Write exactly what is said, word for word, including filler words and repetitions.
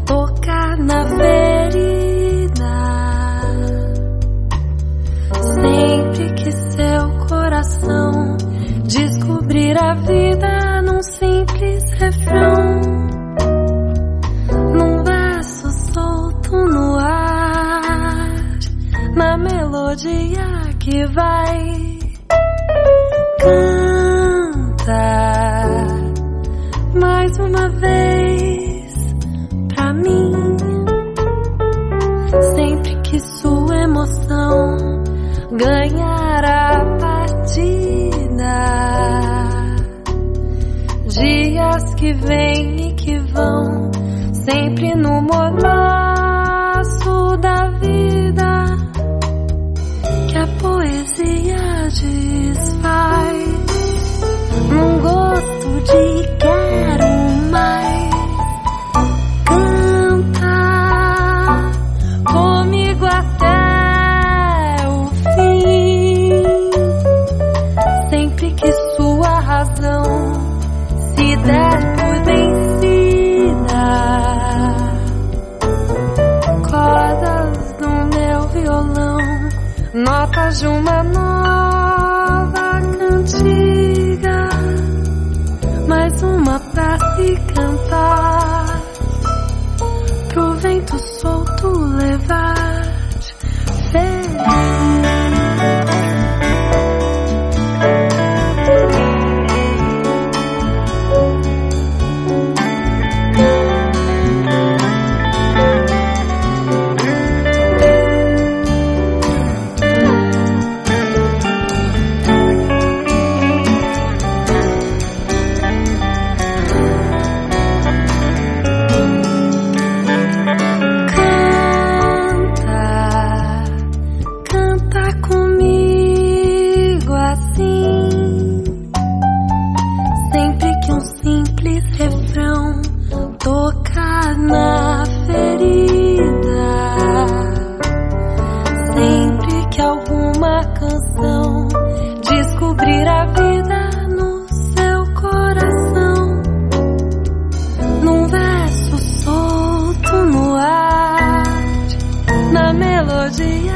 tocar na ferida. Sempre que seu coração descobrir a vida num simples refrão, num verso solto no ar, na melodia que vai cantar mais uma vez pra mim. Sempre que sua emoção ganhar a partida, dias que vêm e que vão, sempre no mormaço da vida, que a poesia desfaz num gosto de quero mais. Canta comigo até o fim, sempre que sua razão se der por vencida. Cordas do meu violão, notas de uma nova cantiga, mais uma pra se cantar, pro vento solto levar feliz. Refrão tocar na ferida, sempre que alguma canção descobrir a vida no seu coração, num verso solto no ar, na melodia